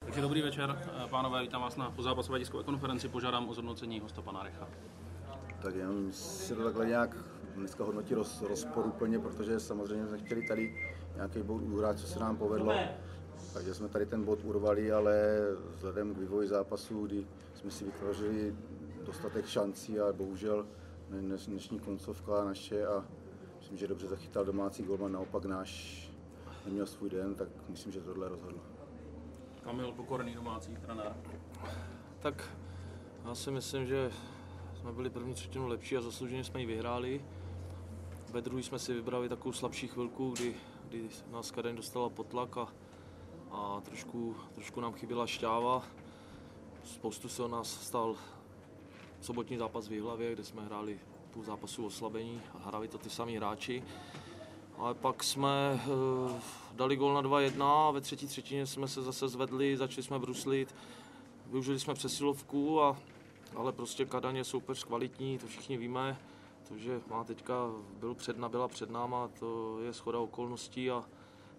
Takže dobrý večer, pánové, vítám vás na pozápasové tiskové konferenci, požádám o zhodnocení hosta pana Recha. Tak jenom si to takhle nějak dneska hodnotí rozporuplně, protože samozřejmě jsme chtěli tady nějaký bod uhrát, co se nám povedlo. Takže jsme tady ten bod urvali, ale vzhledem k vývoji zápasu, kdy jsme si vytvořili dostatek šancí a bohužel dnešní koncovka naše a myslím, že dobře zachytal domácí golman, naopak náš neměl svůj den, tak myslím, že tohle rozhodlo. Kamil Pokorný, domácí trenér. Tak já si myslím, že jsme byli první třetinu lepší a zaslouženě jsme ji vyhráli. Ve druhé jsme si vybrali takovou slabší chvilku, kdy nás Kadaň dostala pod tlak a trošku nám chyběla šťáva. Spoustu se od nás stal sobotní zápas v Jihlavě, kde jsme hráli půl zápasu oslabení a hráli to ty samý hráči. Ale pak jsme dali gól na 2-1 a ve třetí třetině jsme se zase zvedli, začali jsme bruslit, využili jsme přesilovku, ale prostě Kadaň je soupeř kvalitní, to všichni víme. To, že má teďka byla před náma, to je shoda okolností a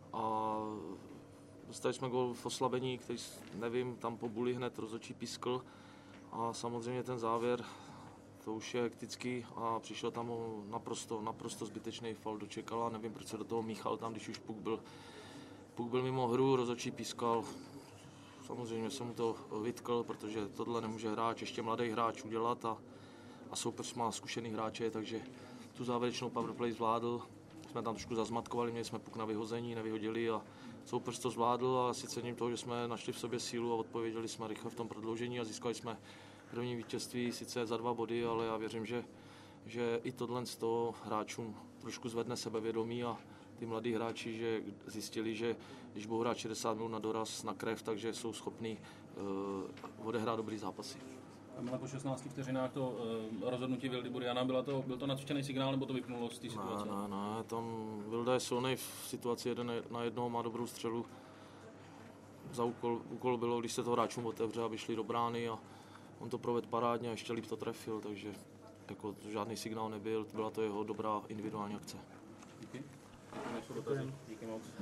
dostali jsme gól v oslabení, který nevím, tam po buli hned rozhodčí pískl a samozřejmě ten závěr, to už je hektický a přišel tam naprosto zbytečný faul do Čekala, nevím, proč se do toho míchal tam, když už puk byl mimo hru, rozhodčí pískal. Samozřejmě jsem mu to vytkl, protože tohle nemůže hráč, ještě mladý hráč udělat a soupeř má zkušený hráče, takže tu závěrečnou powerplay zvládl. Jsme tam trošku zazmatkovali, měli jsme puk na vyhození, nevyhodili a soupeř to zvládl a si cením toho, že jsme našli v sobě sílu a odpověděli jsme rychle v tom prodloužení a získali jsme první vítězství, sice za 2 body, ale já věřím, že i tohle z toho hráčům trošku zvedne sebevědomí a ty mladí hráči, že zjistili, že když budou hrát 60 minut na doraz, na krev, takže jsou schopní odehrát dobrý zápasy. A po 16 vteřinách to rozhodnutí Vildy Buriana, byl to nadštěný signál, nebo to vypnulo z té situace? Ne, tam Vilda je silný v situaci 1-1, má dobrou střelu. Za úkol bylo, když se to hráčům otevře, aby šli do brány a on to provedl parádně a ještě líp to trefil, takže jako žádný signál nebyl, byla to jeho dobrá individuální akce. Díky. Díky moc.